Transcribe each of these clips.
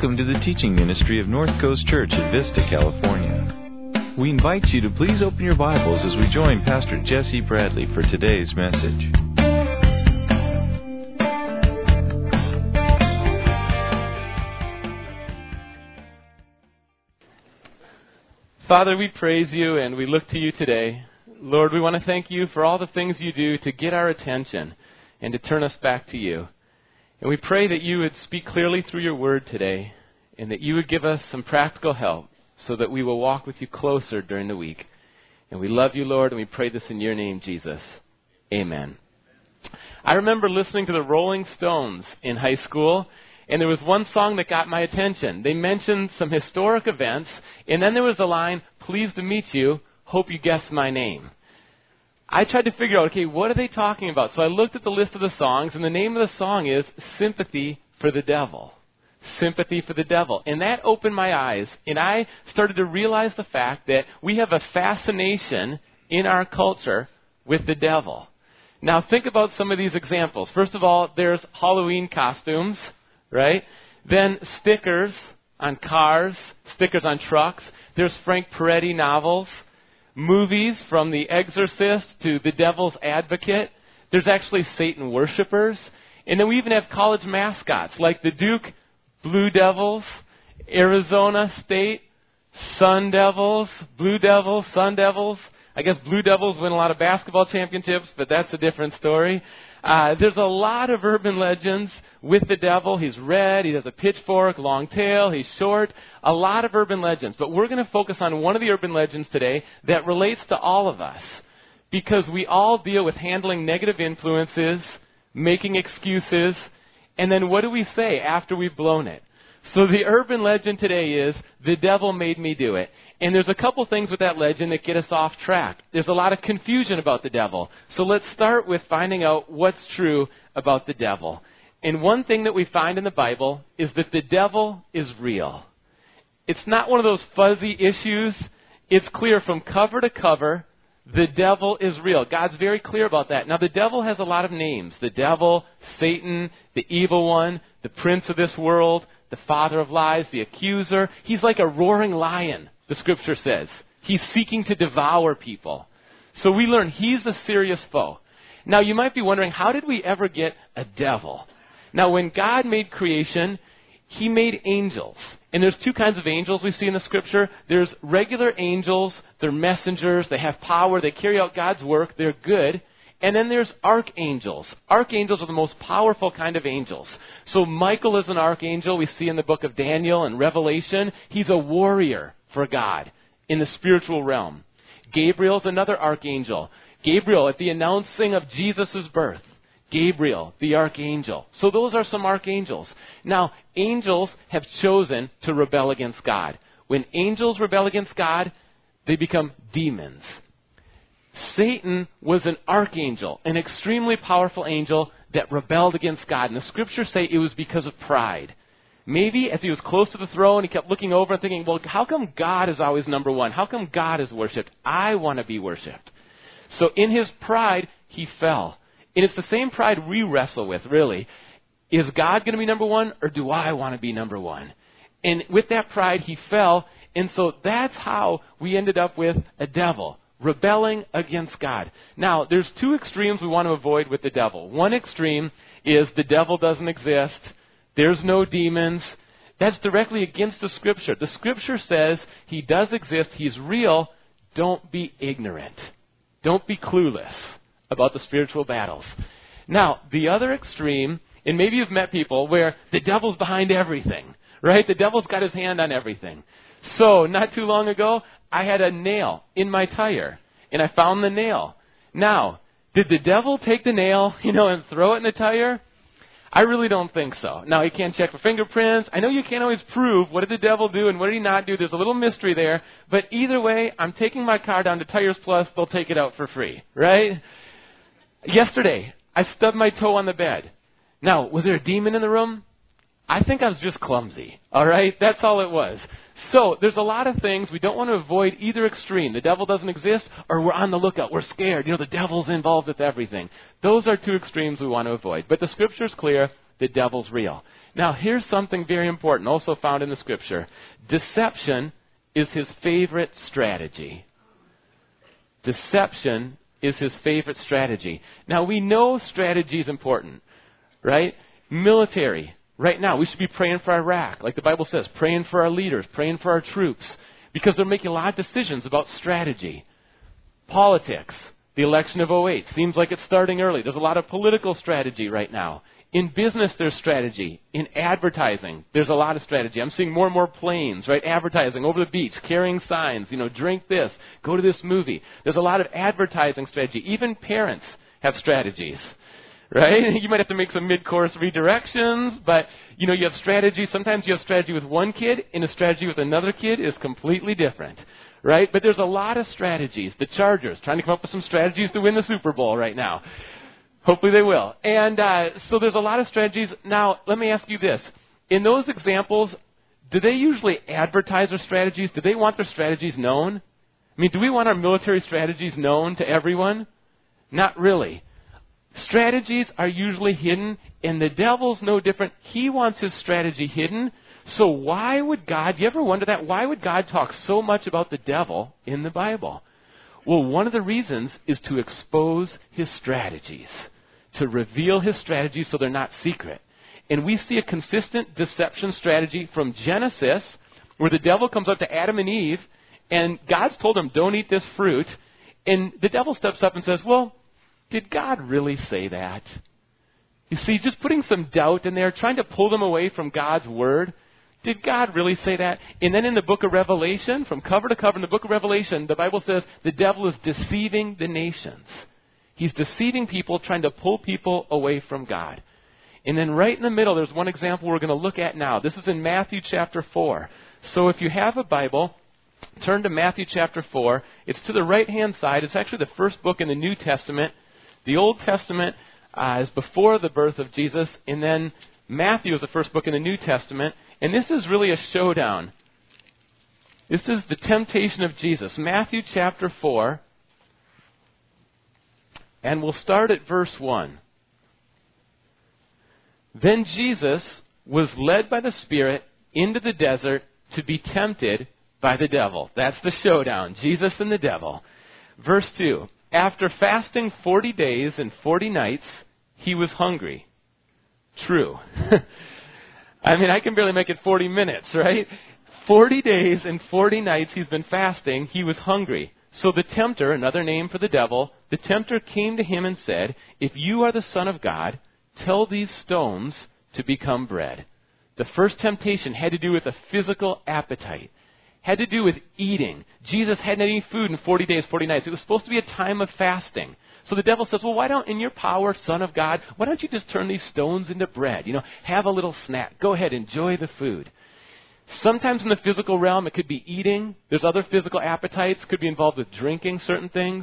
Welcome to the teaching ministry of North Coast Church at Vista, California. We invite you to please open your Bibles as we join Pastor Jesse Bradley for today's message. Father, we praise you and we look to you today. Lord, we want to thank you for all the things you do to get our attention and to turn us back to you. And we pray that you would speak clearly through your word today and that you would give us some practical help so that we will walk with you closer during the week. And we love you, Lord, and we pray this in your name, Jesus. Amen. I remember listening to the Rolling Stones in high school, and there was one song that got my attention. They mentioned some historic events, and then there was the line, "Pleased to meet you, hope you guess my name." I tried to figure out, okay, what are they talking about? So I looked at the list of the songs, and the name of the song is Sympathy for the Devil. Sympathy for the Devil. And that opened my eyes, and I started to realize the fact that we have a fascination in our culture with the devil. Now think about some of these examples. First of all, there's Halloween costumes, right? Then stickers on cars, stickers on trucks. There's Frank Peretti novels. Movies from The Exorcist to The Devil's Advocate. There's actually Satan worshipers. And then we even have college mascots like the Duke Blue Devils, Arizona State Sun Devils, Blue Devils, Sun Devils. I guess Blue Devils win a lot of basketball championships, but that's a different story. There's a lot of urban legends with the devil. He's red, he has a pitchfork, long tail, he's short. A lot of urban legends. But we're going to focus on one of the urban legends today that relates to all of us. Because we all deal with handling negative influences, making excuses, and then what do we say after we've blown it? So the urban legend today is, the devil made me do it. And there's a couple things with that legend that get us off track. There's a lot of confusion about the devil. So let's start with finding out what's true about the devil. And one thing that we find in the Bible is that the devil is real. It's not one of those fuzzy issues. It's clear from cover to cover, the devil is real. God's very clear about that. Now, the devil has a lot of names. The devil, Satan, the evil one, the prince of this world, the father of lies, the accuser. He's like a roaring lion, the scripture says. He's seeking to devour people. So we learn he's a serious foe. Now, you might be wondering, how did we ever get a devil? Now, when God made creation, he made angels. And there's two kinds of angels we see in the scripture. There's regular angels. They're messengers. They have power. They carry out God's work. They're good. And then there's archangels. Archangels are the most powerful kind of angels. So Michael is an archangel we see in the book of Daniel and Revelation. He's a warrior for God in the spiritual realm. Gabriel is another archangel. Gabriel at the announcing of Jesus' birth. Gabriel, the archangel. So those are some archangels. Now, angels have chosen to rebel against God. When angels rebel against God, they become demons. Satan was an archangel, an extremely powerful angel that rebelled against God. And the scriptures say it was because of pride. Maybe as he was close to the throne, he kept looking over and thinking, well, how come God is always number one? How come God is worshipped? I want to be worshipped. So in his pride, he fell. And it's the same pride we wrestle with, really. Is God going to be number one, or do I want to be number one? And with that pride, he fell. And so that's how we ended up with a devil, rebelling against God. Now, there's two extremes we want to avoid with the devil. One extreme is the devil doesn't exist. There's no demons. That's directly against the scripture. The scripture says he does exist. He's real. Don't be ignorant. Don't be clueless about the spiritual battles. Now, the other extreme, and maybe you've met people where the devil's behind everything, right? The devil's got his hand on everything. So, not too long ago, I had a nail in my tire, and I found the nail. Now, did the devil take the nail, and throw it in the tire? I really don't think so. Now, you can't check for fingerprints. I know you can't always prove what did the devil do and what did he not do. There's a little mystery there. But either way, I'm taking my car down to Tires Plus. They'll take it out for free, right? Yesterday, I stubbed my toe on the bed. Now, was there a demon in the room? I think I was just clumsy, all right? That's all it was. So there's a lot of things we don't want to avoid either extreme. The devil doesn't exist, or we're on the lookout. We're scared. The devil's involved with everything. Those are two extremes we want to avoid. But the scripture's clear. The devil's real. Now, here's something very important, also found in the Scripture. Deception is his favorite strategy. Deception is his favorite strategy. Now, we know strategy is important, right? Military. Right now, we should be praying for Iraq, like the Bible says, praying for our leaders, praying for our troops, because they're making a lot of decisions about strategy. Politics. The election of '08 seems like it's starting early. There's a lot of political strategy right now. In business, there's strategy. In advertising, there's a lot of strategy. I'm seeing more and more planes, right? Advertising over the beach, carrying signs, drink this, go to this movie. There's a lot of advertising strategy. Even parents have strategies, right? You might have to make some mid-course redirections, but, you have strategy. Sometimes you have strategy with one kid, and a strategy with another kid is completely different, right? But there's a lot of strategies. The Chargers, trying to come up with some strategies to win the Super Bowl right now. Hopefully they will. And so there's a lot of strategies. Now, let me ask you this. In those examples, do they usually advertise their strategies? Do they want their strategies known? I mean, do we want our military strategies known to everyone? Not really. Strategies are usually hidden, and the devil's no different. He wants his strategy hidden. So why would God, you ever wonder that? Why would God talk so much about the devil in the Bible? Well, one of the reasons is to expose his strategies, to reveal his strategies so they're not secret. And we see a consistent deception strategy from Genesis, where the devil comes up to Adam and Eve, and God's told them, don't eat this fruit. And the devil steps up and says, well, did God really say that? You see, just putting some doubt in there, trying to pull them away from God's word. Did God really say that? And then in the book of Revelation, from cover to cover in the book of Revelation, the Bible says the devil is deceiving the nations. He's deceiving people, trying to pull people away from God. And then right in the middle, there's one example we're going to look at now. This is in Matthew chapter 4. So if you have a Bible, turn to Matthew chapter 4. It's to the right-hand side. It's actually the first book in the New Testament. The Old Testament is before the birth of Jesus, and then Matthew is the first book in the New Testament. And this is really a showdown. This is the temptation of Jesus. Matthew chapter 4. And we'll start at verse 1. Then Jesus was led by the Spirit into the desert to be tempted by the devil. That's the showdown. Jesus and the devil. Verse 2. After fasting 40 days and 40 nights, he was hungry. True. I mean, I can barely make it 40 minutes, right? 40 days and 40 nights he's been fasting. He was hungry. So the tempter, another name for the devil, the tempter came to him and said, if you are the Son of God, tell these stones to become bread. The first temptation had to do with a physical appetite. Had to do with eating. Jesus hadn't had any food in 40 days, 40 nights. It was supposed to be a time of fasting. So the devil says, well, why don't, in your power, Son of God, why don't you just turn these stones into bread? Have a little snack. Go ahead, enjoy the food. Sometimes in the physical realm, it could be eating. There's other physical appetites. Could be involved with drinking certain things.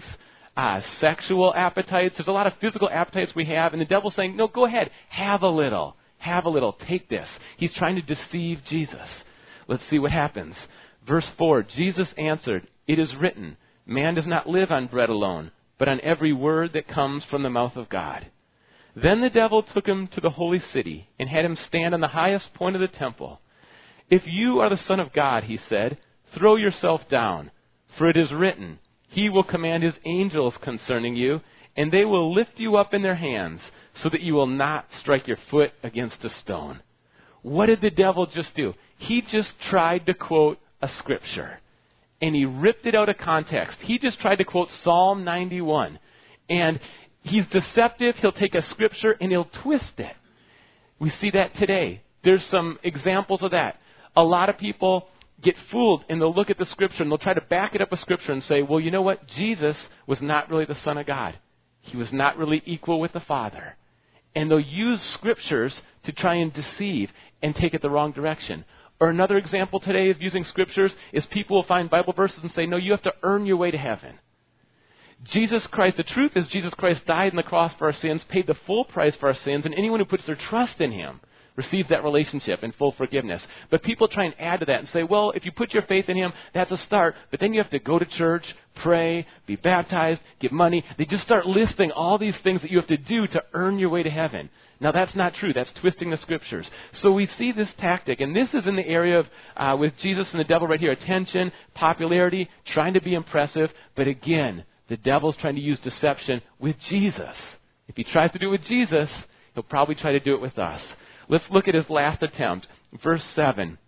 Sexual appetites. There's a lot of physical appetites we have. And the devil's saying, no, go ahead. Have a little. Have a little. Take this. He's trying to deceive Jesus. Let's see what happens. Verse 4, Jesus answered, it is written, man does not live on bread alone, but on every word that comes from the mouth of God. Then the devil took him to the holy city and had him stand on the highest point of the temple. If you are the Son of God, he said, throw yourself down, for it is written, he will command his angels concerning you, and they will lift you up in their hands, so that you will not strike your foot against a stone. What did the devil just do? He just tried to quote a scripture. And he ripped it out of context. He just tried to quote Psalm 91. And he's deceptive. He'll take a scripture and he'll twist it. We see that today. There's some examples of that. A lot of people get fooled and they'll look at the scripture and they'll try to back it up with scripture and say, well, you know what? Jesus was not really the Son of God. He was not really equal with the Father. And they'll use scriptures to try and deceive and take it the wrong direction. Or another example today of using scriptures is people will find Bible verses and say, no, you have to earn your way to heaven. Jesus Christ, the truth is Jesus Christ died on the cross for our sins, paid the full price for our sins, and anyone who puts their trust in him receives that relationship and full forgiveness. But people try and add to that and say, well, if you put your faith in him, that's a start, but then you have to go to church, pray, be baptized, give money. They just start listing all these things that you have to do to earn your way to heaven. Now, that's not true. That's twisting the Scriptures. So we see this tactic, and this is in the area of, with Jesus and the devil right here, attention, popularity, trying to be impressive. But again, the devil's trying to use deception with Jesus. If he tries to do it with Jesus, he'll probably try to do it with us. Let's look at his last attempt. Verse 7.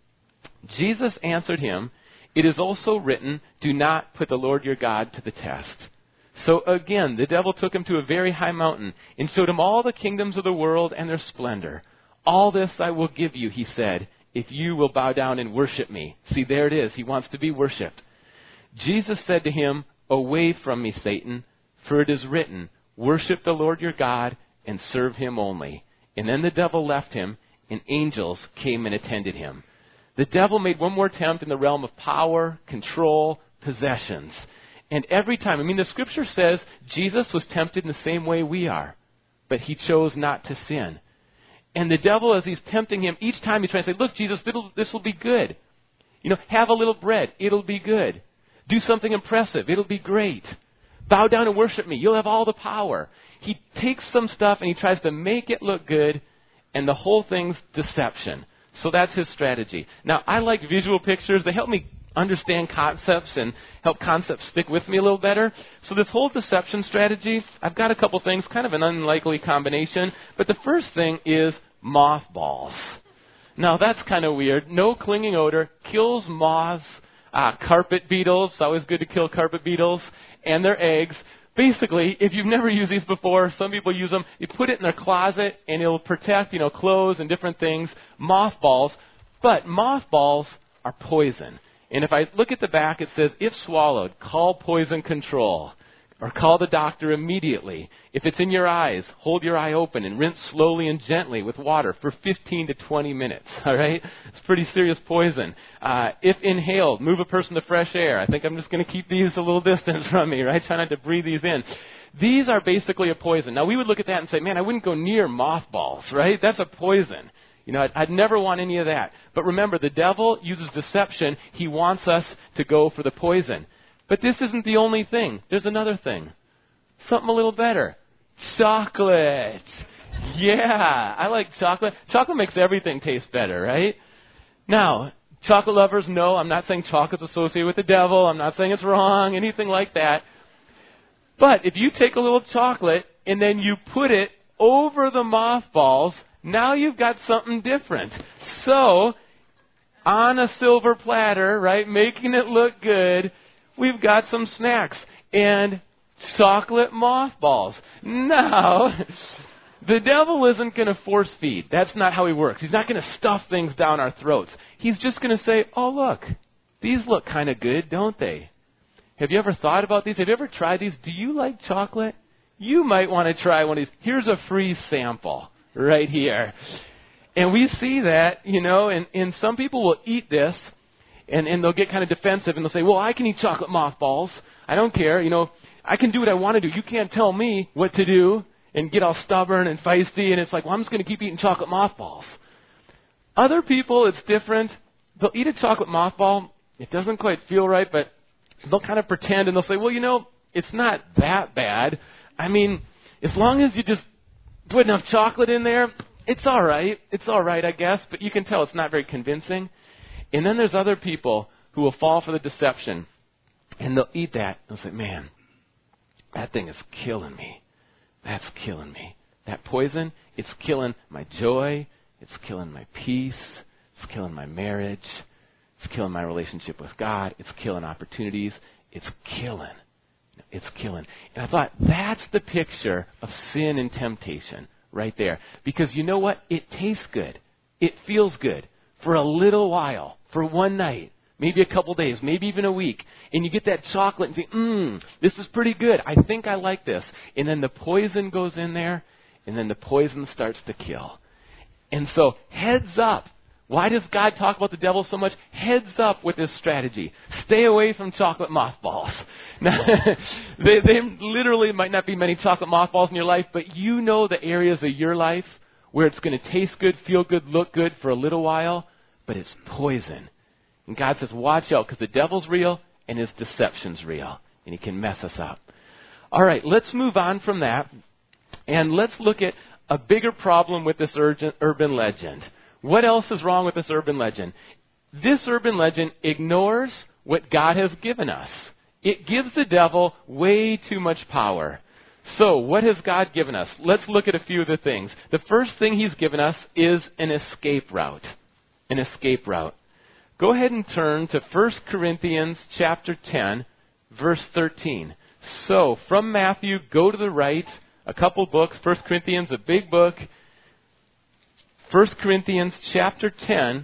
Jesus answered him, "It is also written, do not put the Lord your God to the test." So again, the devil took him to a very high mountain and showed him all the kingdoms of the world and their splendor. "All this I will give you," he said, "if you will bow down and worship me." See, there it is. He wants to be worshipped. Jesus said to him, "Away from me, Satan, for it is written, worship the Lord your God and serve him only." And then the devil left him, and angels came and attended him. The devil made one more attempt in the realm of power, control, possessions. And every time, the Scripture says Jesus was tempted in the same way we are, but he chose not to sin. And the devil, as he's tempting him, each time he's trying to say, "Look, Jesus, this will be good. Have a little bread. It'll be good. Do something impressive. It'll be great. Bow down and worship me. You'll have all the power." He takes some stuff and he tries to make it look good, and the whole thing's deception. So that's his strategy. Now, I like visual pictures. They help me understand concepts and help concepts stick with me a little better. So this whole deception strategy, I've got a couple things, kind of an unlikely combination. But the first thing is mothballs. Now, that's kind of weird. No clinging odor, kills moths, carpet beetles. It's always good to kill carpet beetles, and their eggs. Basically, if you've never used these before, some people use them. You put it in their closet, and it'll protect, clothes and different things. Mothballs. But mothballs are poison. And if I look at the back, it says, "If swallowed, call poison control." Or call the doctor immediately. If it's in your eyes, hold your eye open and rinse slowly and gently with water for 15 to 20 minutes. All right? It's pretty serious poison. If inhaled, move a person to fresh air. I think I'm just going to keep these a little distance from me, right? Try not to breathe these in. These are basically a poison. Now, we would look at that and say, man, I wouldn't go near mothballs, right? That's a poison. I'd never want any of that. But remember, the devil uses deception. He wants us to go for the poison. But this isn't the only thing. There's another thing. Something a little better. Chocolate. Yeah, I like chocolate. Chocolate makes everything taste better, right? Now, chocolate lovers, no, I'm not saying chocolate's associated with the devil. I'm not saying it's wrong, anything like that. But if you take a little chocolate and then you put it over the mothballs, now you've got something different. So, on a silver platter, right, making it look good, we've got some snacks and chocolate mothballs. Now, the devil isn't going to force feed. That's not how he works. He's not going to stuff things down our throats. He's just going to say, "Oh, look, these look kind of good, don't they? Have you ever thought about these? Have you ever tried these? Do you like chocolate? You might want to try one of these. Here's a free sample right here." And we see that, and some people will eat this. And they'll get kind of defensive, and they'll say, "Well, I can eat chocolate mothballs. I don't care. I can do what I want to do. You can't tell me what to do," and get all stubborn and feisty. And it's like, "Well, I'm just going to keep eating chocolate mothballs." Other people, it's different. They'll eat a chocolate mothball. It doesn't quite feel right, but they'll kind of pretend, and they'll say, "Well, it's not that bad. As long as you just put enough chocolate in there, it's all right. It's all right, I guess." But you can tell it's not very convincing. And then there's other people who will fall for the deception, and they'll eat that, and they'll say, "Man, that thing is killing me. That's killing me. That poison, it's killing my joy. It's killing my peace. It's killing my marriage. It's killing my relationship with God. It's killing opportunities. It's killing. It's killing." And I thought, that's the picture of sin and temptation right there. Because you know what? It tastes good. It feels good for a little while. For one night, maybe a couple days, maybe even a week. And you get that chocolate and think, this is pretty good. I think I like this. And then the poison goes in there, and then the poison starts to kill. And so, heads up. Why does God talk about the devil so much? Heads up with this strategy. Stay away from chocolate mothballs. Now, they literally might not be many chocolate mothballs in your life, but you know the areas of your life where it's going to taste good, feel good, look good for a little while, but it's poison. And God says, watch out, because the devil's real and his deception's real, and he can mess us up. All right, let's move on from that, and let's look at a bigger problem with this urban legend. What else is wrong with this urban legend? This urban legend ignores what God has given us. It gives the devil way too much power. So, what has God given us? Let's look at a few of the things. The first thing He's given us is an escape route. An escape route. Go ahead and turn to 1 Corinthians chapter 10, verse 13. So, from Matthew, go to the right, a couple books. 1 Corinthians, a big book. 1 Corinthians chapter 10,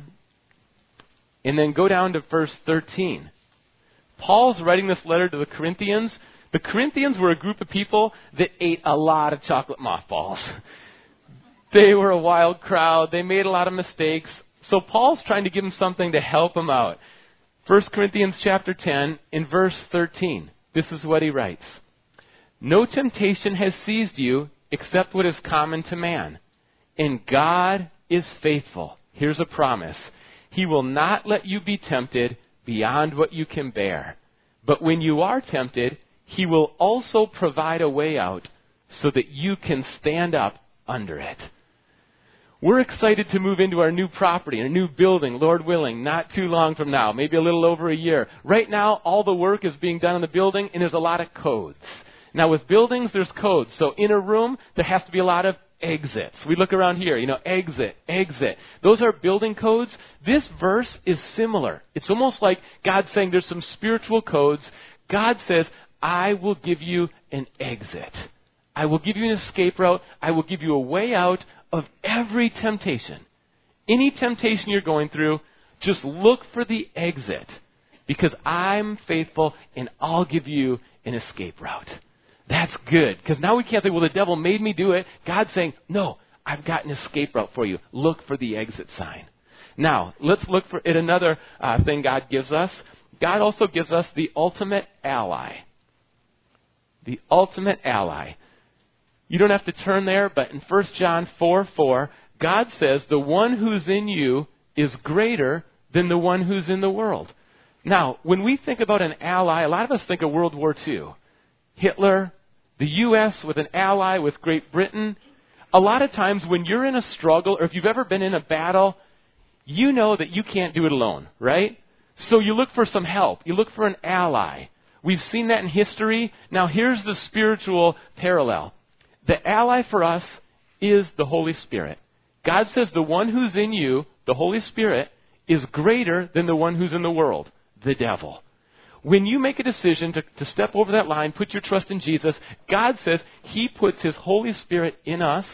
and then go down to verse 13. Paul's writing this letter to the Corinthians. The Corinthians were a group of people that ate a lot of chocolate mothballs. They were a wild crowd. They made a lot of mistakes. So Paul's trying to give them something to help them out. 1 Corinthians chapter 10, in verse 13. This is what he writes. No temptation has seized you except what is common to man. And God is faithful. Here's a promise. He will not let you be tempted beyond what you can bear. But when you are tempted, He will also provide a way out so that you can stand up under it. We're excited to move into our new property, a new building, Lord willing, not too long from now, maybe a little over a year. Right now, all the work is being done in the building, and there's a lot of codes. Now, with buildings, there's codes. So in a room, there has to be a lot of exits. We look around here, exit, exit. Those are building codes. This verse is similar. It's almost like God saying there's some spiritual codes. God says, I will give you an exit. I will give you an escape route. I will give you a way out of every temptation. Any temptation you're going through, just look for the exit. Because I'm faithful and I'll give you an escape route. That's good. Because now we can't say, well, the devil made me do it. God's saying, no, I've got an escape route for you. Look for the exit sign. Now, let's look at another thing God gives us. God also gives us the ultimate ally. The ultimate ally. You don't have to turn there, but in 1 John 4:4, God says the one who's in you is greater than the one who's in the world. Now, when we think about an ally, a lot of us think of World War II. Hitler, the U.S. with an ally with Great Britain. A lot of times when you're in a struggle, or if you've ever been in a battle, you know that you can't do it alone, right? So you look for some help. You look for an ally. We've seen that in history. Now here's the spiritual parallel. The ally for us is the Holy Spirit. God says the one who's in you, the Holy Spirit, is greater than the one who's in the world, the devil. When you make a decision to step over that line, put your trust in Jesus, God says He puts His Holy Spirit in us,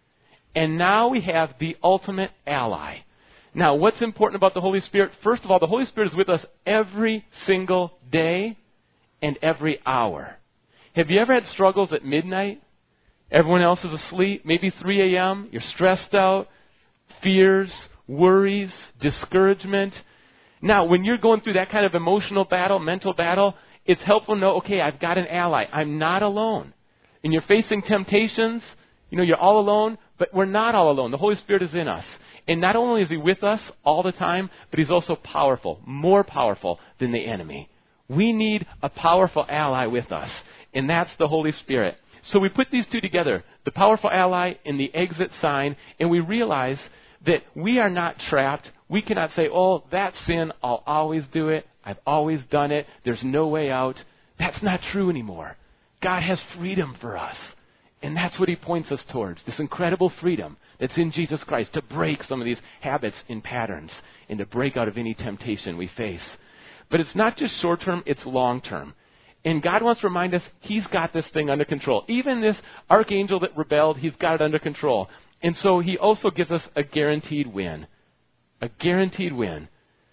and now we have the ultimate ally. Now, what's important about the Holy Spirit? First of all, the Holy Spirit is with us every single day and every hour. Have you ever had struggles at midnight? Everyone else is asleep, maybe 3 a.m., you're stressed out, fears, worries, discouragement. Now, when you're going through that kind of emotional battle, mental battle, it's helpful to know, okay, I've got an ally. I'm not alone. And you're facing temptations, you're all alone, but we're not all alone. The Holy Spirit is in us. And not only is He with us all the time, but He's also powerful, more powerful than the enemy. We need a powerful ally with us, and that's the Holy Spirit. So we put these two together, the powerful ally and the exit sign, and we realize that we are not trapped. We cannot say, oh, that's sin, I'll always do it, I've always done it, there's no way out. That's not true anymore. God has freedom for us. And that's what He points us towards, this incredible freedom that's in Jesus Christ to break some of these habits and patterns and to break out of any temptation we face. But it's not just short-term, it's long-term. And God wants to remind us He's got this thing under control. Even this archangel that rebelled, He's got it under control. And so He also gives us a guaranteed win. A guaranteed win.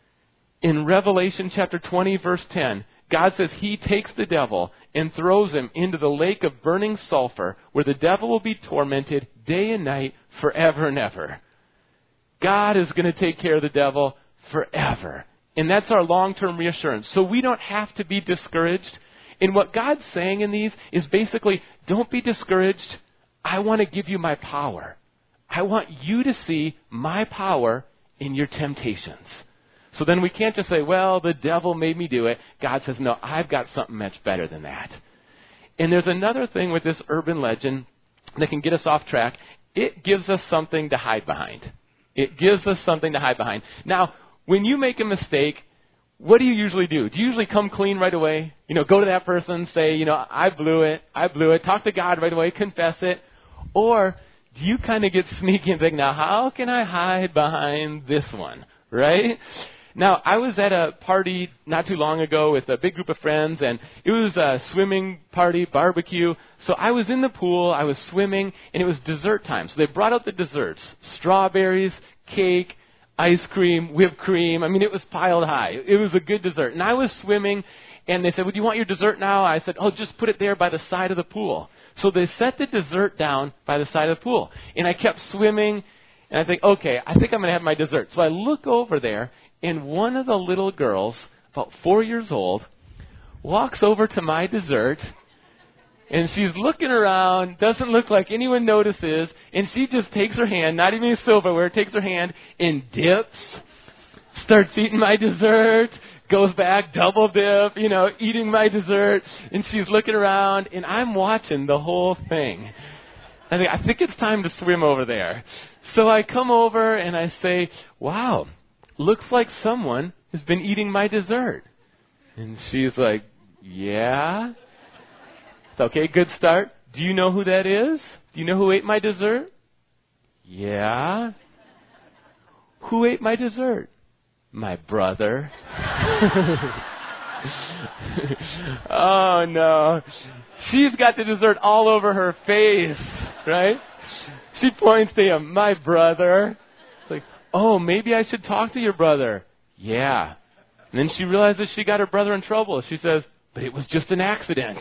In Revelation chapter 20, verse 10, God says He takes the devil and throws him into the lake of burning sulfur, where the devil will be tormented day and night forever and ever. God is going to take care of the devil forever. And that's our long-term reassurance. So we don't have to be discouraged. And what God's saying in these is basically, don't be discouraged. I want to give you my power. I want you to see my power in your temptations. So then we can't just say, well, the devil made me do it. God says, no, I've got something much better than that. And there's another thing with this urban legend that can get us off track. it gives us something to hide behind. It gives us something to hide behind. Now, when you make a mistake, what do you usually do? Do you usually come clean right away? Go to that person, say, I blew it. Talk to God right away, confess it. Or do you kind of get sneaky and think, now how can I hide behind this one, right? Now, I was at a party not too long ago with a big group of friends, and it was a swimming party, barbecue. So I was in the pool, I was swimming, and it was dessert time. So they brought out the desserts, strawberries, cake, ice cream, whipped cream. I mean, it was piled high. It was a good dessert. And I was swimming, and they said, well, do you want your dessert now? I said, just put it there by the side of the pool. So they set the dessert down by the side of the pool. And I kept swimming, and I think, okay, I think I'm going to have my dessert. So I look over there, and one of the little girls, about 4 years old, walks over to my dessert, and she's looking around, doesn't look like anyone notices, and she just takes her hand, not even silverware, takes her hand and dips, starts eating my dessert, goes back, double dip, eating my dessert, and she's looking around, and I'm watching the whole thing. I think it's time to swim over there. So I come over and I say, wow, looks like someone has been eating my dessert. And she's like, yeah? Okay, good start. Do you know who that is? Do you know who ate my dessert? Yeah. Who ate my dessert? My brother. Oh, no. She's got the dessert all over her face, right? She points to him, my brother. It's like, oh, maybe I should talk to your brother. Yeah. And then she realizes she got her brother in trouble. She says, but it was just an accident.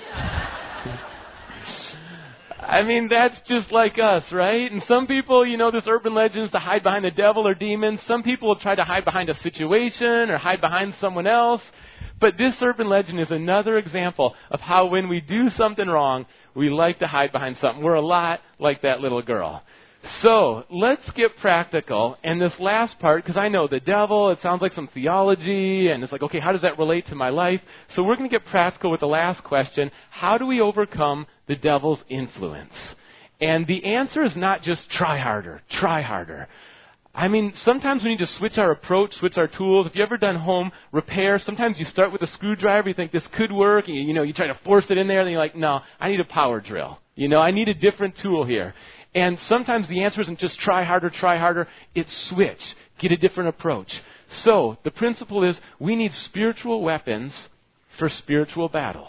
I mean, that's just like us, right? And some people, this urban legend is to hide behind the devil or demons. Some people will try to hide behind a situation or hide behind someone else. But this urban legend is another example of how when we do something wrong, we like to hide behind something. We're a lot like that little girl. So let's get practical. And this last part, because I know the devil, it sounds like some theology, and it's like, okay, how does that relate to my life? So we're going to get practical with the last question. How do we overcome the devil's influence? And the answer is not just try harder, try harder. I mean, sometimes we need to switch our approach, switch our tools. If you've ever done home repair, sometimes you start with a screwdriver, you think this could work, and you try to force it in there, and you're like, no, I need a power drill. I need a different tool here. And sometimes the answer isn't just try harder. It's switch. Get a different approach. So the principle is we need spiritual weapons for spiritual battles.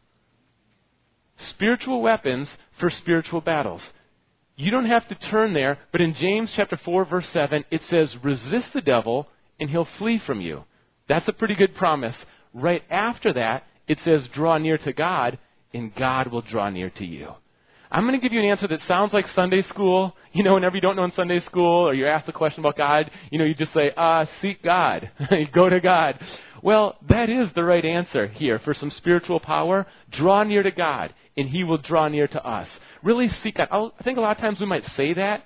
Spiritual weapons for spiritual battles. You don't have to turn there, but in James chapter 4, verse 7, it says, resist the devil and he'll flee from you. That's a pretty good promise. Right after that, it says, draw near to God and God will draw near to you. I'm going to give you an answer that sounds like Sunday school. Whenever you don't know in Sunday school or you're asked a question about God, you just say, seek God. Go to God. Well, that is the right answer here for some spiritual power. Draw near to God, and He will draw near to us. Really seek God. I think a lot of times we might say that,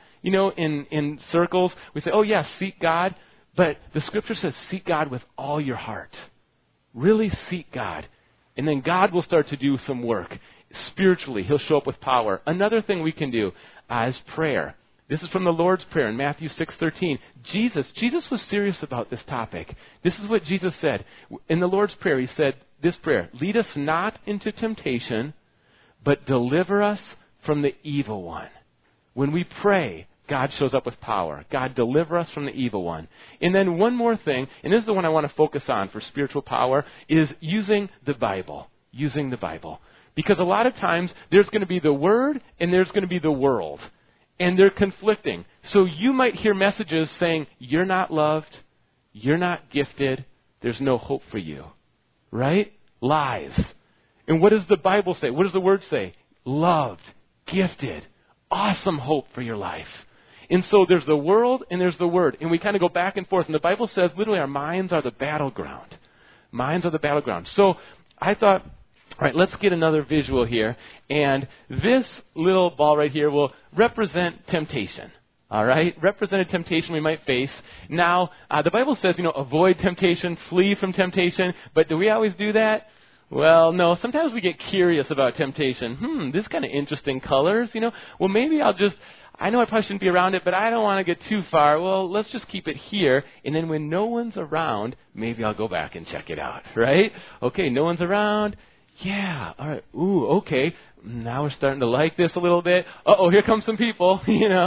in circles. We say, oh, yeah, seek God. But the Scripture says seek God with all your heart. Really seek God. And then God will start to do some work. Spiritually, He'll show up with power. Another thing we can do is prayer. This is from the Lord's Prayer in Matthew 6:13. Jesus was serious about this topic. This is what Jesus said. In the Lord's Prayer, He said this prayer, lead us not into temptation, but deliver us from the evil one. When we pray, God shows up with power. God, deliver us from the evil one. And then one more thing, and this is the one I want to focus on for spiritual power, is using the Bible. Using the Bible. Because a lot of times, there's going to be the Word and there's going to be the world. And they're conflicting. So you might hear messages saying, you're not loved, you're not gifted, there's no hope for you. Right? Lies. And what does the Bible say? What does the Word say? Loved, gifted, awesome hope for your life. And so there's the world and there's the Word. And we kind of go back and forth. And the Bible says literally our minds are the battleground. Minds are the battleground. So I thought, all right, let's get another visual here. And this little ball right here will represent temptation. All right? Represent a temptation we might face. Now, the Bible says, avoid temptation, flee from temptation. But do we always do that? Well, no. Sometimes we get curious about temptation. This kind of interesting colors, Well, maybe I'll I know I probably shouldn't be around it, but I don't want to get too far. Well, let's just keep it here. And then when no one's around, maybe I'll go back and check it out, right? Okay, no one's around. Yeah, all right. Ooh, okay. Now we're starting to like this a little bit. Uh-oh, here come some people,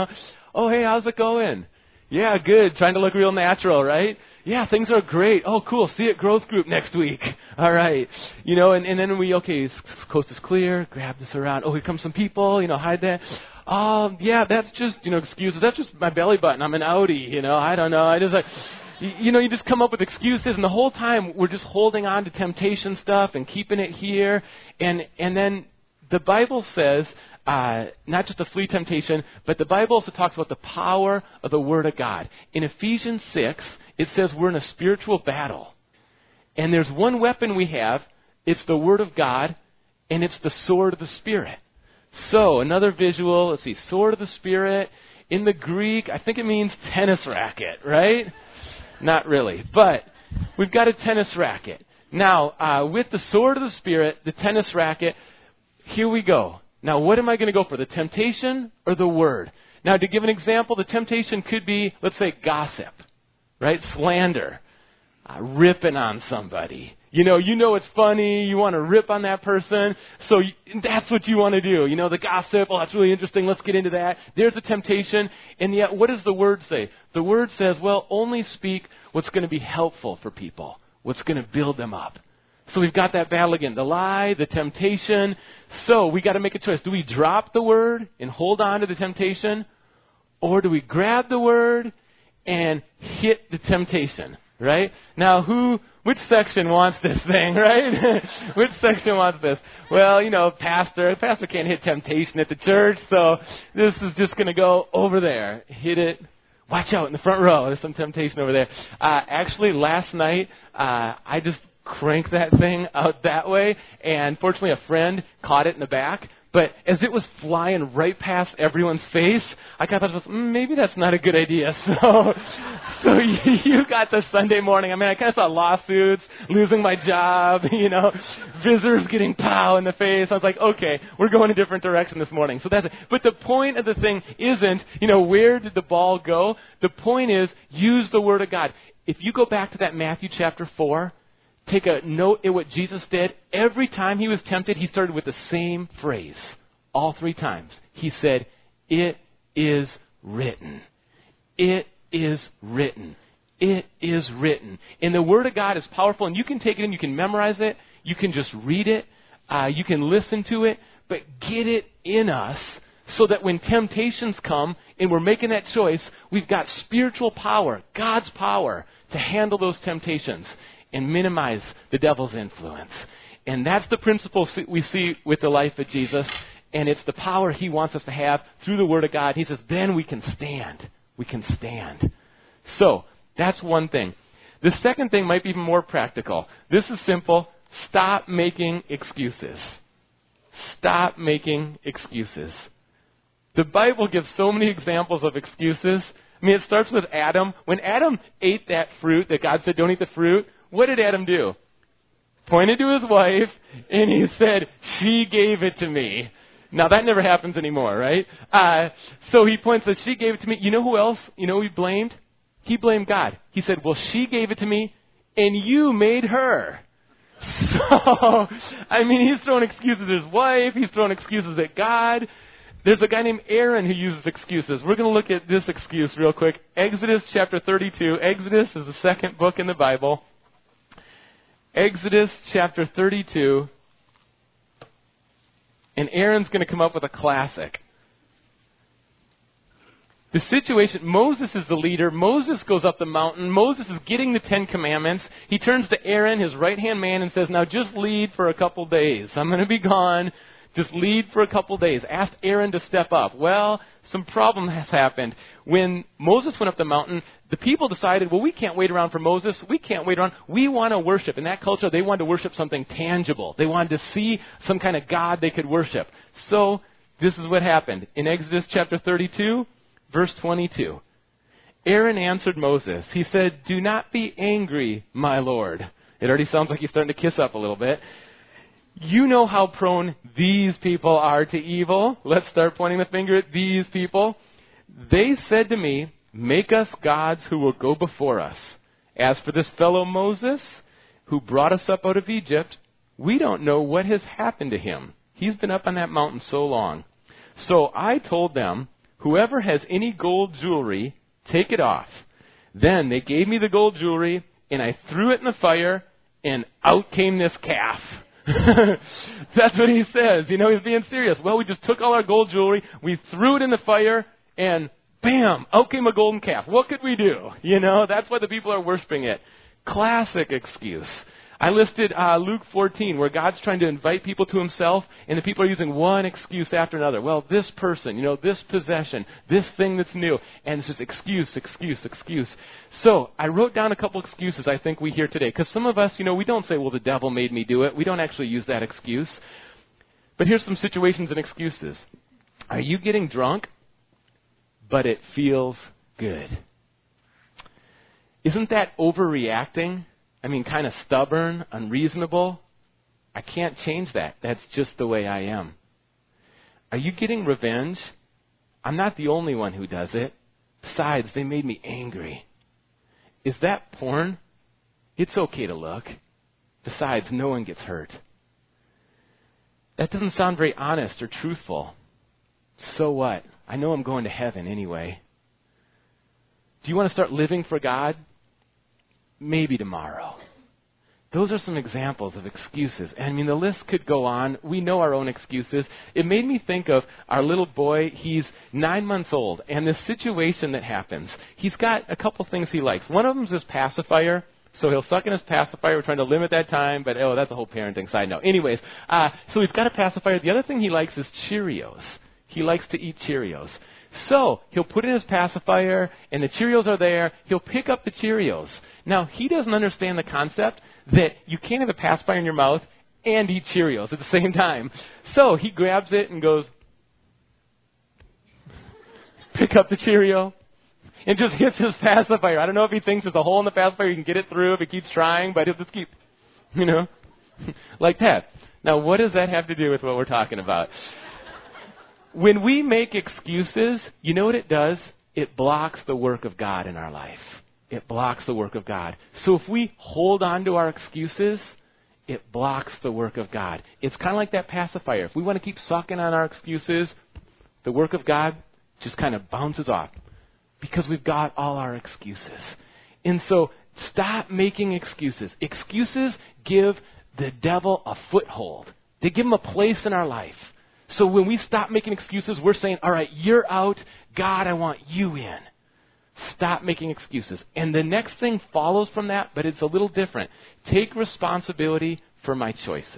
Oh, hey, how's it going? Yeah, good. Trying to look real natural, right? Yeah, things are great. Oh, cool. See you at growth group next week. All right. And then coast is clear. Grab this around. Oh, here come some people. Hide that. Yeah, that's just, excuses. That's just my belly button. I'm an Audi. I don't know. I just you just come up with excuses, and the whole time we're just holding on to temptation stuff and keeping it here. And then the Bible says, not just to flee temptation, but the Bible also talks about the power of the Word of God. In Ephesians 6, it says we're in a spiritual battle. And there's one weapon we have. It's the Word of God, and it's the sword of the Spirit. So, another visual, let's see, sword of the Spirit. In the Greek, I think it means tennis racket, right? Not really, but we've got a tennis racket. Now, with the sword of the Spirit, the tennis racket, here we go. Now, what am I going to go for, the temptation or the Word? Now, to give an example, the temptation could be, let's say, gossip, right? Slander, ripping on somebody. You know it's funny, you want to rip on that person, so that's what you want to do. The gossip, oh, that's really interesting, let's get into that. There's a temptation, and yet what does the Word say? The Word says, well, only speak what's going to be helpful for people, what's going to build them up. So we've got that battle again, the lie, the temptation. So we got to make a choice. Do we drop the Word and hold on to the temptation, or do we grab the Word and hit the temptation? Right? Now, which section wants this thing, right? Which section wants this? Well, pastor can't hit temptation at the church, so this is just going to go over there. Hit it. Watch out in the front row. There's some temptation over there. Actually, last night, I just cranked that thing out that way, and fortunately a friend caught it in the back. But as it was flying right past everyone's face, I kind of thought, maybe that's not a good idea. So you got the Sunday morning. I kind of saw lawsuits, losing my job, visitors getting pow in the face. I was like, okay, we're going a different direction this morning. So that's it. But the point of the thing isn't, where did the ball go? The point is, use the Word of God. If you go back to that Matthew chapter 4, take a note at what Jesus did. Every time he was tempted, he started with the same phrase. All 3 times. He said, it is written. It is written. It is written. And the Word of God is powerful, and you can take it in, you can memorize it, you can just read it, you can listen to it, but get it in us so that when temptations come and we're making that choice, we've got spiritual power, God's power, to handle those temptations and minimize the devil's influence. And that's the principle we see with the life of Jesus, and it's the power he wants us to have through the Word of God. He says, then we can stand. We can stand. So, that's one thing. The second thing might be even more practical. This is simple. Stop making excuses. Stop making excuses. The Bible gives so many examples of excuses. It starts with Adam. When Adam ate that fruit that God said, don't eat the fruit, what did Adam do? Pointed to his wife, and he said, she gave it to me. Now, that never happens anymore, right? So he points that she gave it to me. You know who else? Who he blamed? He blamed God. He said, well, she gave it to me, and you made her. So, he's throwing excuses at his wife. He's throwing excuses at God. There's a guy named Aaron who uses excuses. We're going to look at this excuse real quick. Exodus chapter 32. Exodus is the second book in the Bible. Exodus chapter 32. And Aaron's going to come up with a classic. The situation, Moses is the leader. Moses goes up the mountain. Moses is getting the 10 Commandments. He turns to Aaron, his right-hand man, and says, now just lead for a couple days. I'm going to be gone. Just lead for a couple days. Ask Aaron to step up. Well, some problem has happened. When Moses went up the mountain, the people decided, well, we can't wait around for Moses. We can't wait around. We want to worship. In that culture, they wanted to worship something tangible. They wanted to see some kind of God they could worship. So this is what happened. In Exodus chapter 32, verse 22, Aaron answered Moses. He said, do not be angry, my Lord. It already sounds like he's starting to kiss up a little bit. You know how prone these people are to evil. Let's start pointing the finger at these people. They said to me, make us gods who will go before us. As for this fellow Moses, who brought us up out of Egypt, we don't know what has happened to him. He's been up on that mountain so long. So I told them, whoever has any gold jewelry, take it off. Then they gave me the gold jewelry, and I threw it in the fire, and out came this calf. That's what he says. He's being serious. Well, we just took all our gold jewelry, we threw it in the fire, and bam, out came a golden calf. What could we do? That's why the people are worshiping it. Classic excuse. I listed Luke 14, where God's trying to invite people to himself, and the people are using one excuse after another. Well, this person, this possession, this thing that's new, and it's just excuse, excuse, excuse. So I wrote down a couple excuses I think we hear today, because some of us, we don't say, well, the devil made me do it. We don't actually use that excuse. But here's some situations and excuses. Are you getting drunk, but it feels good? Isn't that overreacting? Kind of stubborn, unreasonable. I can't change that. That's just the way I am. Are you getting revenge? I'm not the only one who does it. Besides, they made me angry. Is that porn? It's okay to look. Besides, no one gets hurt. That doesn't sound very honest or truthful. So what? I know I'm going to heaven anyway. Do you want to start living for God? Maybe tomorrow. Those are some examples of excuses. The list could go on. We know our own excuses. It made me think of our little boy. He's 9 months old, and this situation that happens. He's got a couple things he likes. One of them is his pacifier. So he'll suck in his pacifier. We're trying to limit that time, but that's a whole parenting side note. Anyways, so he's got a pacifier. The other thing he likes is Cheerios. He likes to eat Cheerios. So he'll put in his pacifier, and the Cheerios are there. He'll pick up the Cheerios. Now, he doesn't understand the concept that you can't have a pacifier in your mouth and eat Cheerios at the same time. So he grabs it and goes, pick up the Cheerio, and just hits his pacifier. I don't know if he thinks there's a hole in the pacifier, he can get it through if he keeps trying, but he'll just keep, like that. Now, what does that have to do with what we're talking about? When we make excuses, you know what it does? It blocks the work of God in our life. It blocks the work of God. So if we hold on to our excuses, it blocks the work of God. It's kind of like that pacifier. If we want to keep sucking on our excuses, the work of God just kind of bounces off because we've got all our excuses. And so stop making excuses. Excuses give the devil a foothold. They give him a place in our life. So when we stop making excuses, we're saying, all right, you're out. God, I want you in. Stop making excuses. And the next thing follows from that, but it's a little different. Take responsibility for my choices.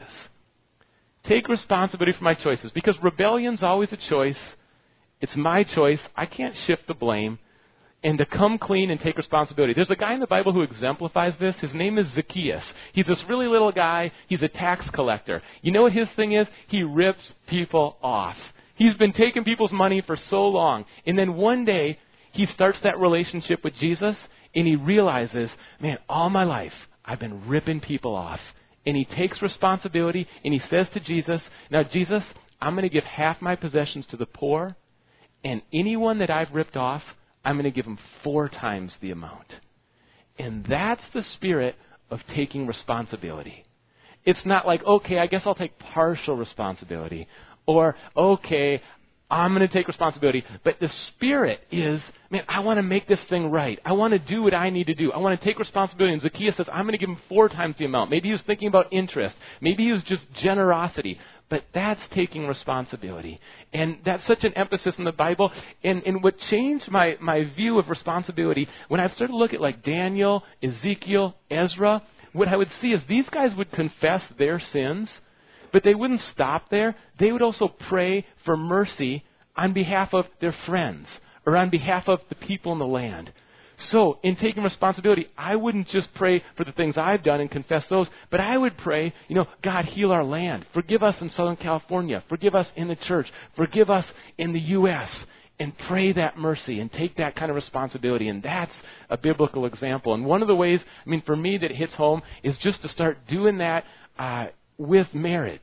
Take responsibility for my choices. Because rebellion's always a choice. It's my choice. I can't shift the blame. And to come clean and take responsibility. There's a guy in the Bible who exemplifies this. His name is Zacchaeus. He's this really little guy. He's a tax collector. You know what his thing is? He rips people off. He's been taking people's money for so long. And then one day, he starts that relationship with Jesus, and he realizes, man, all my life, I've been ripping people off. And he takes responsibility, and he says to Jesus, now, Jesus, I'm going to give half my possessions to the poor, and anyone that I've ripped off, I'm going to give them 4 times the amount. And that's the spirit of taking responsibility. It's not like, okay, I guess I'll take partial responsibility. Or, okay, I'm going to take responsibility. But the spirit is, man, I want to make this thing right. I want to do what I need to do. I want to take responsibility. And Zacchaeus says, I'm going to give him 4 times the amount. Maybe he was thinking about interest. Maybe he was just generosity. But that's taking responsibility. And that's such an emphasis in the Bible. And what changed my view of responsibility, when I started to look at like Daniel, Ezekiel, Ezra, what I would see is these guys would confess their sins, but they wouldn't stop there. They would also pray for mercy on behalf of their friends or on behalf of the people in the land. So, in taking responsibility, I wouldn't just pray for the things I've done and confess those, but I would pray, God, heal our land. Forgive us in Southern California. Forgive us in the church. Forgive us in the U.S. And pray that mercy and take that kind of responsibility. And that's a biblical example. And one of the ways, for me that hits home is just to start doing that with marriage,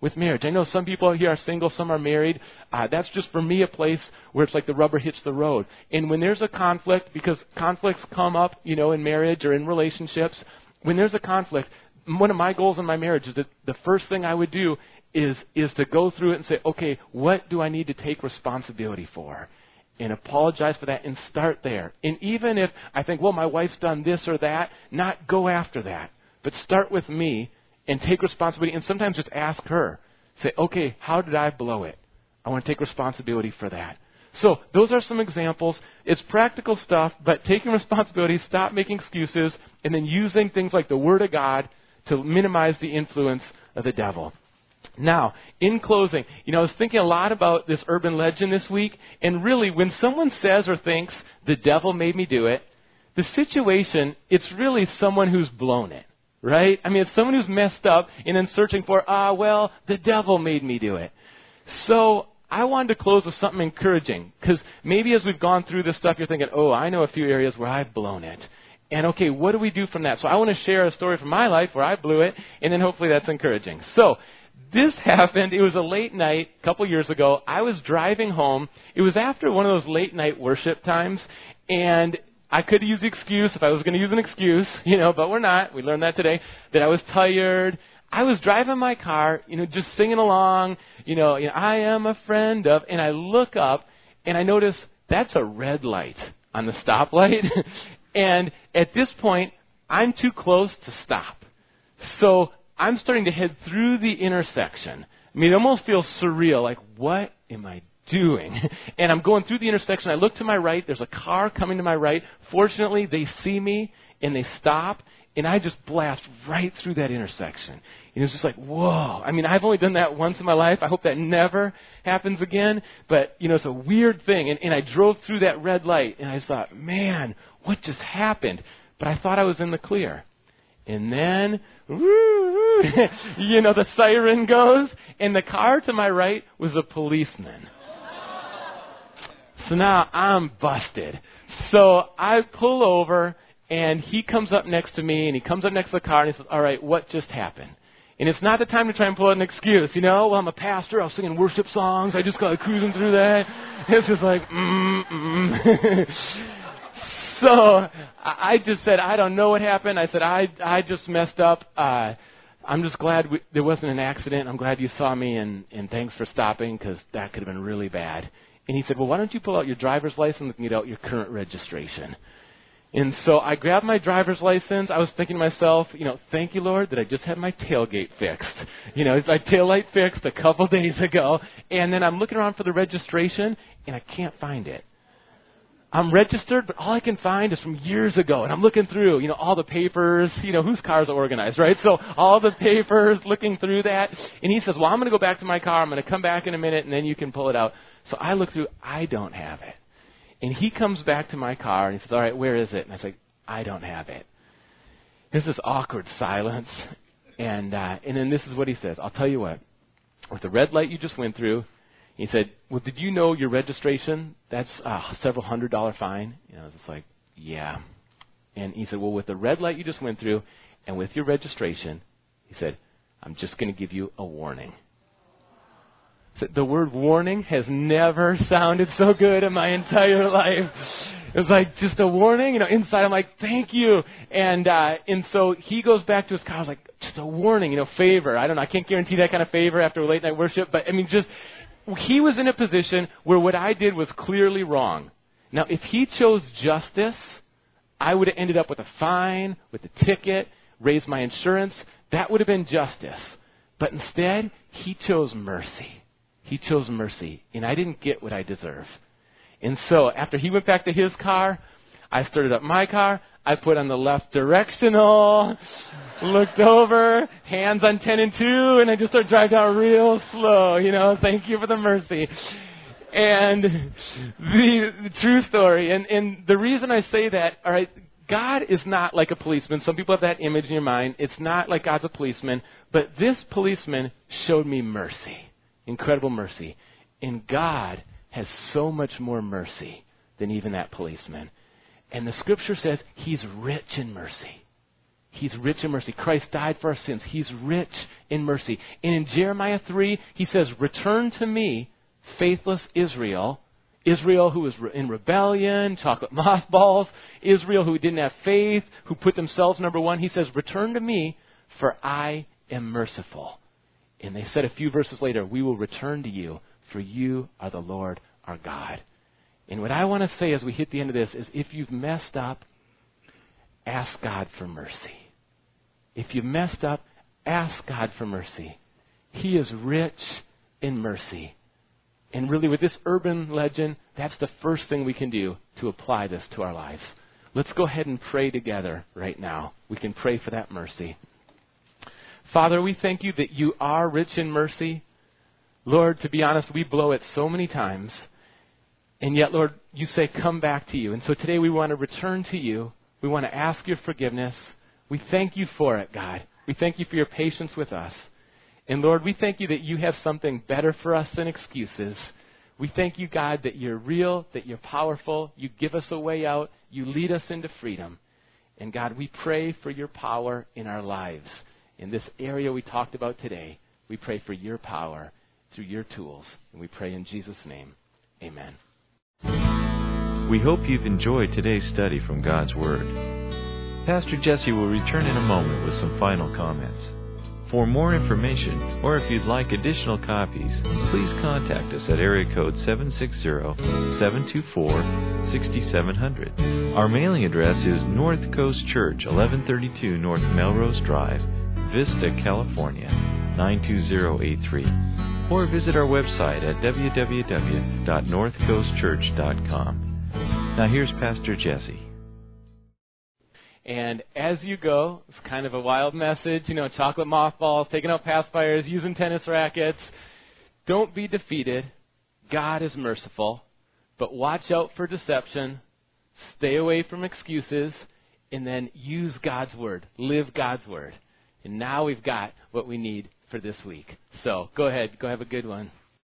with marriage. I know some people here are single, some are married. That's just for me a place where it's like the rubber hits the road. And when there's a conflict, because conflicts come up, in marriage or in relationships, when there's a conflict, one of my goals in my marriage is that the first thing I would do is to go through it and say, okay, what do I need to take responsibility for? And apologize for that and start there. And even if I think, well, my wife's done this or that, not go after that. But start with me and take responsibility. And sometimes just ask her. Say, okay, how did I blow it? I want to take responsibility for that. So those are some examples. It's practical stuff, but taking responsibility, stop making excuses, and then using things like the Word of God to minimize the influence of the devil. Now, in closing, I was thinking a lot about this urban legend this week, and really, when someone says or thinks, the devil made me do it, the situation, it's really someone who's blown it, right? I mean, it's someone who's messed up and then searching for, the devil made me do it. So, I wanted to close with something encouraging, because maybe as we've gone through this stuff, you're thinking, I know a few areas where I've blown it. And okay, what do we do from that? So I want to share a story from my life where I blew it, and then hopefully that's encouraging. So, this happened, it was a late night a couple years ago. I was driving home. It was after one of those late night worship times, and I could use the excuse, if I was going to use an excuse, but we're not. We learned that today, that I was tired. I was driving my car, just singing along, I am a friend of, and I look up, and I notice that's a red light on the stoplight. And at this point, I'm too close to stop. So I'm starting to head through the intersection. I mean, it almost feels surreal, like, what am I doing? And I'm going through the intersection. I look to my right. There's a car coming to my right. Fortunately, they see me, and they stop, and I just blast right through that intersection. And it's just like, whoa. I mean, I've only done that once in my life. I hope that never happens again. But, it's a weird thing. And I drove through that red light, and I thought, man, what just happened? But I thought I was in the clear. And then, the siren goes, and the car to my right was a policeman. So now I'm busted. So I pull over, and he comes up next to me, and he comes up next to the car, and he says, all right, what just happened? And it's not the time to try and pull out an excuse, well, I'm a pastor, I was singing worship songs, I just got cruising through that. It's just like, So I just said, I don't know what happened. I said, I just messed up. I'm just glad there wasn't an accident. I'm glad you saw me, and thanks for stopping, because that could have been really bad. And he said, well, why don't you pull out your driver's license and get out your current registration? And so I grabbed my driver's license. I was thinking to myself, thank you, Lord, that I just had my tailgate fixed. My taillight fixed a couple days ago. And then I'm looking around for the registration, and I can't find it. I'm registered, but all I can find is from years ago. And I'm looking through, all the papers, whose cars are organized, right? So all the papers, looking through that. And he says, well, I'm going to go back to my car. I'm going to come back in a minute, and then you can pull it out. So I look through. I don't have it. And he comes back to my car, and he says, all right, where is it? And I say, I don't have it. There's this awkward silence. And then this is what he says. I'll tell you what. With the red light you just went through, he said, well, did you know your registration, that's a several $100 fine? I was just like, yeah. And he said, well, with the red light you just went through and with your registration, he said, I'm just going to give you a warning. So the word warning has never sounded so good in my entire life. It was like just a warning, inside I'm like, thank you. And so he goes back to his car. I was like, just a warning, favor. I don't know. I can't guarantee that kind of favor after late night worship, but he was in a position where what I did was clearly wrong. Now, if he chose justice, I would have ended up with a fine, with a ticket, raised my insurance. That would have been justice. But instead, he chose mercy. He chose mercy, and I didn't get what I deserve. And so, after he went back to his car, I started up my car. I put on the left directional, looked over, hands on 10 and 2, and I just started driving down real slow, thank you for the mercy. And the true story, and the reason I say that, all right, God is not like a policeman. Some people have that image in your mind. It's not like God's a policeman, but this policeman showed me mercy, incredible mercy. And God has so much more mercy than even that policeman. And the scripture says he's rich in mercy. He's rich in mercy. Christ died for our sins. He's rich in mercy. And in Jeremiah 3, he says, return to me, faithless Israel. Israel who was in rebellion, chocolate mothballs. Israel who didn't have faith, who put themselves number one. He says, return to me, for I am merciful. And they said a few verses later, we will return to you, for you are the Lord our God. And what I want to say as we hit the end of this is if you've messed up, ask God for mercy. If you've messed up, ask God for mercy. He is rich in mercy. And really with this urban legend, that's the first thing we can do to apply this to our lives. Let's go ahead and pray together right now. We can pray for that mercy. Father, we thank you that you are rich in mercy. Lord, to be honest, we blow it so many times. And yet, Lord, you say, come back to you. And so today we want to return to you. We want to ask your forgiveness. We thank you for it, God. We thank you for your patience with us. And Lord, we thank you that you have something better for us than excuses. We thank you, God, that you're real, that you're powerful. You give us a way out. You lead us into freedom. And God, we pray for your power in our lives. In this area we talked about today, we pray for your power through your tools. And we pray in Jesus' name. Amen. We hope you've enjoyed today's study from God's Word. Pastor Jesse will return in a moment with some final comments. For more information, or if you'd like additional copies, please contact us at area code 760-724-6700. Our mailing address is North Coast Church, 1132 North Melrose Drive, Vista, California, 92083. Or visit our website at www.northcoastchurch.com. Now here's Pastor Jesse. And as you go, it's kind of a wild message, chocolate mothballs, taking out pacifiers, using tennis rackets. Don't be defeated. God is merciful. But watch out for deception. Stay away from excuses. And then use God's Word. Live God's Word. And now we've got what we need for this week. So go ahead. Go have a good one.